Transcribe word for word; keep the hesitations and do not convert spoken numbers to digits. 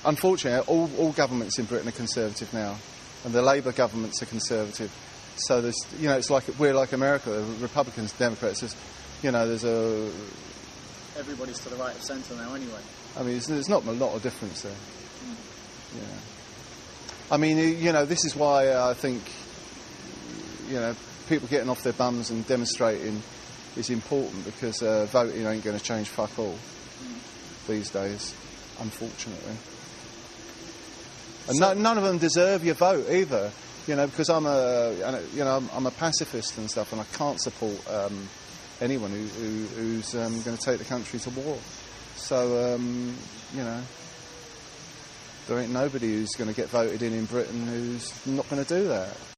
unfortunately, all, all governments in Britain are Conservative now, and the Labour governments are Conservative. So there's, you know, it's like we're like America, the Republicans, Democrats. There's, you know, there's a everybody's to the right of centre now, anyway. I mean, there's, there's not a lot of difference there. Mm. Yeah. I mean, you know, this is why I think, you know, people getting off their bums and demonstrating is important, because uh, voting ain't going to change fuck all mm. these days, unfortunately. And so, no, none of them deserve your vote either, you know, because I'm a, you know, I'm, I'm a pacifist and stuff, and I can't support um, anyone who, who, who's um, going to take the country to war. So, um, you know, there ain't nobody who's going to get voted in in Britain who's not going to do that.